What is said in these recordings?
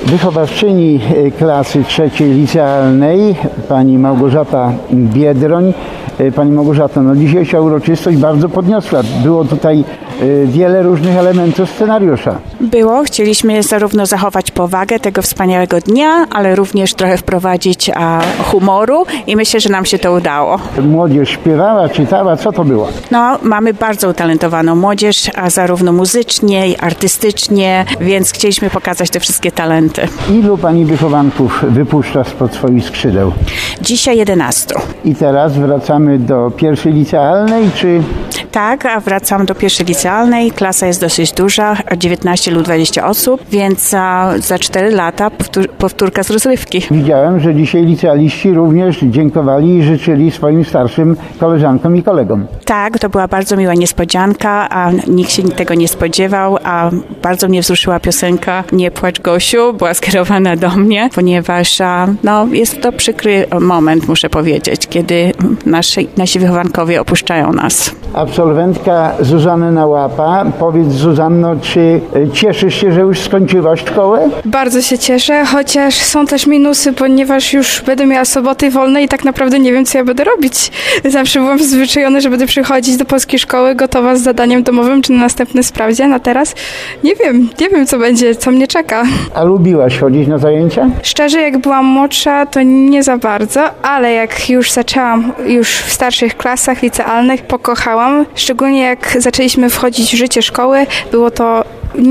Wychowawczyni klasy trzeciej licealnej, pani Małgorzata Biedroń. Pani Małgorzato, dzisiejsza uroczystość bardzo podniosła. Było tutaj wiele różnych elementów scenariusza. Chcieliśmy zarówno zachować powagę tego wspaniałego dnia, ale również trochę wprowadzić humoru i myślę, że nam się to udało. Młodzież śpiewała, czytała, co to było? Mamy bardzo utalentowaną młodzież, a zarówno muzycznie i artystycznie, więc chcieliśmy pokazać te wszystkie talenty. Ilu pani wychowanków wypuszcza spod swoich skrzydeł? Dzisiaj 11. I teraz wracamy do pierwszej licealnej, czy... Tak, a wracam do pierwszej licealnej. Klasa jest dosyć duża, 19 lub 20 osób, więc za 4 lata powtórka z rozrywki. Widziałem, że dzisiaj licealiści również dziękowali i życzyli swoim starszym koleżankom i kolegom. Tak, to była bardzo miła niespodzianka, a nikt się tego nie spodziewał, a bardzo mnie wzruszyła piosenka Nie płacz Gosiu, była skierowana do mnie, ponieważ jest to przykry moment, muszę powiedzieć, kiedy nasi wychowankowie opuszczają nas. Absolwentka Zuzanna Łapa. Powiedz, Zuzanno, czy cieszysz się, że już skończyłaś szkołę? Bardzo się cieszę, chociaż są też minusy, ponieważ już będę miała soboty wolne i tak naprawdę nie wiem, co ja będę robić. Zawsze byłam przyzwyczajona, że będę przychodzić do polskiej szkoły gotowa z zadaniem domowym czy na następny sprawdzian, a teraz nie wiem, co będzie, co mnie czeka. A lubiłaś chodzić na zajęcia? Szczerze, jak byłam młodsza, to nie za bardzo, ale jak już zaczęłam w starszych klasach licealnych, pokochałam. Szczególnie jak zaczęliśmy wchodzić w życie szkoły, było to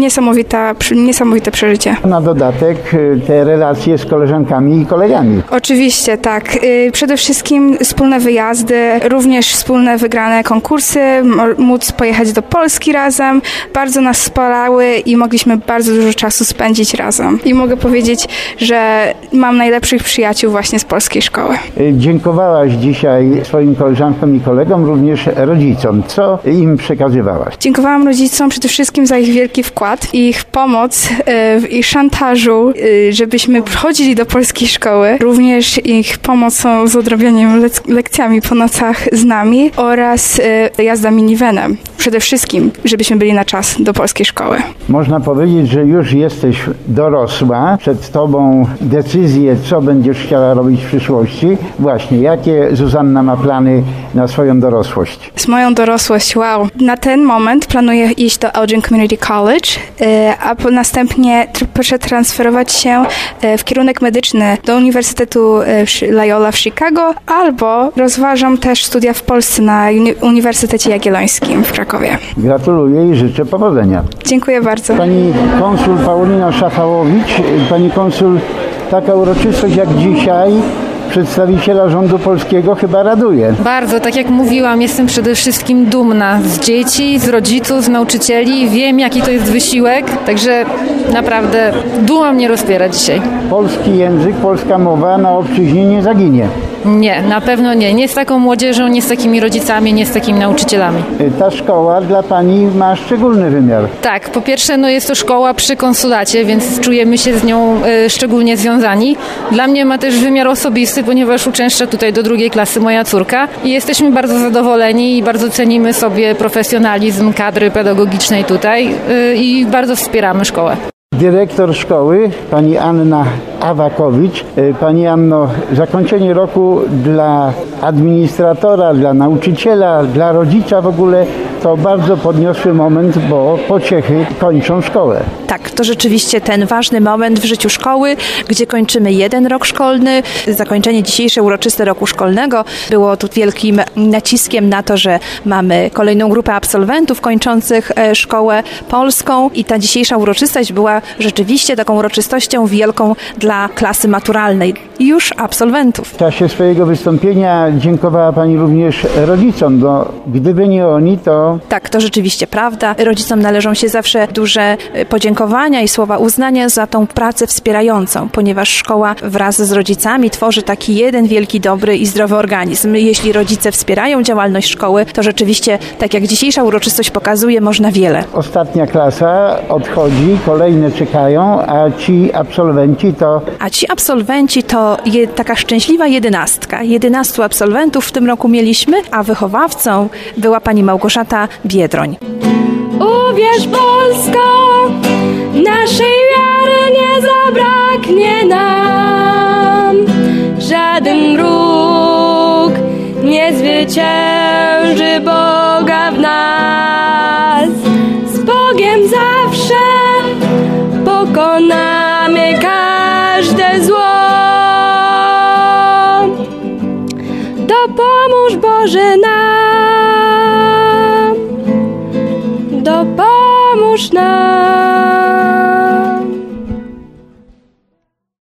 niesamowite przeżycie. Na dodatek te relacje z koleżankami i kolegami. Oczywiście, tak. Przede wszystkim wspólne wyjazdy, również wspólne wygrane konkursy, móc pojechać do Polski razem. Bardzo nas spalały i mogliśmy bardzo dużo czasu spędzić razem. I mogę powiedzieć, że mam najlepszych przyjaciół właśnie z polskiej szkoły. Dziękowałaś dzisiaj swoim koleżankom i kolegom, również rodzicom. Co im przekazywałaś? Dziękowałam rodzicom przede wszystkim za ich wielki wkład, ich pomoc w ich szantażu, żebyśmy chodzili do polskiej szkoły. Również ich pomocą z odrabianiem lekcjami po nocach z nami oraz jazda minivanem. Przede wszystkim, żebyśmy byli na czas do polskiej szkoły. Można powiedzieć, że już jesteś dorosła. Przed tobą decyzje, co będziesz chciała robić w przyszłości. Właśnie, jakie Zuzanna ma plany na swoją dorosłość? Z moją dorosłość, wow. Na ten moment planuję iść do Elgin Community College, a następnie przetransferować się w kierunek medyczny do Uniwersytetu Loyola w Chicago, albo rozważam też studia w Polsce na Uniwersytecie Jagiellońskim w Krakowie. Gratuluję i życzę powodzenia. Dziękuję bardzo. Pani konsul Paulina Szafałowicz, pani konsul, taka uroczystość jak dzisiaj przedstawiciela rządu polskiego chyba raduje. Bardzo, tak jak mówiłam, jestem przede wszystkim dumna z dzieci, z rodziców, z nauczycieli. Wiem, jaki to jest wysiłek, także naprawdę duma mnie rozpiera dzisiaj. Polski język, polska mowa na obczyźnie nie zaginie. Nie, na pewno nie. Nie z taką młodzieżą, nie z takimi rodzicami, nie z takimi nauczycielami. Ta szkoła dla pani ma szczególny wymiar. Tak, po pierwsze jest to szkoła przy konsulacie, więc czujemy się z nią szczególnie związani. Dla mnie ma też wymiar osobisty, ponieważ uczęszcza tutaj do 2. klasy moja córka i jesteśmy bardzo zadowoleni i bardzo cenimy sobie profesjonalizm kadry pedagogicznej tutaj i bardzo wspieramy szkołę. Dyrektor szkoły, pani Anna Awakowicz. Pani Anno, zakończenie roku dla administratora, dla nauczyciela, dla rodzica w ogóle to bardzo podniosły moment, bo pociechy kończą szkołę. Tak, to rzeczywiście ten ważny moment w życiu szkoły, gdzie kończymy 1 rok szkolny. Zakończenie dzisiejsze uroczyste roku szkolnego było tu wielkim naciskiem na to, że mamy kolejną grupę absolwentów kończących szkołę polską i ta dzisiejsza uroczystość była rzeczywiście taką uroczystością wielką dla klasy maturalnej i już absolwentów. W czasie swojego wystąpienia dziękowała pani również rodzicom, bo gdyby nie oni, to... Tak, to rzeczywiście prawda. Rodzicom należą się zawsze duże podziękowania i słowa uznania za tą pracę wspierającą, ponieważ szkoła wraz z rodzicami tworzy taki jeden wielki, dobry i zdrowy organizm. Jeśli rodzice wspierają działalność szkoły, to rzeczywiście, tak jak dzisiejsza uroczystość pokazuje, można wiele. Ostatnia klasa odchodzi, kolejne czekają, a ci absolwenci to taka szczęśliwa 11. 11 absolwentów w tym roku mieliśmy, a wychowawcą była pani Małgorzata Biedroń. Uwierz Polsko, naszej wiary nie zabraknie. odrzucamy każde zło. Dopomóż Boże nam, dopomóż nam.